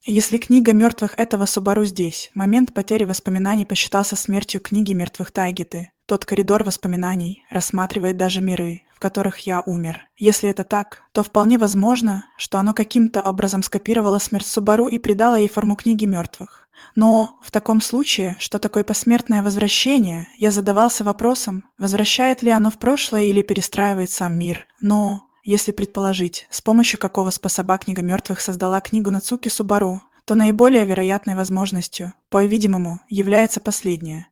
Если книга мертвых этого Субару здесь, момент потери воспоминаний посчитался смертью книги мертвых Тайгиты. Тот коридор воспоминаний рассматривает даже миры, в которых я умер. Если это так, то вполне возможно, что оно каким-то образом скопировало смерть Субару и придало ей форму книги мертвых. Но в таком случае, что такое посмертное возвращение, я задавался вопросом, возвращает ли оно в прошлое или перестраивает сам мир. Но если предположить, с помощью какого способа книга мертвых создала книгу Нацуки Субару, то наиболее вероятной возможностью, по-видимому, является последняя.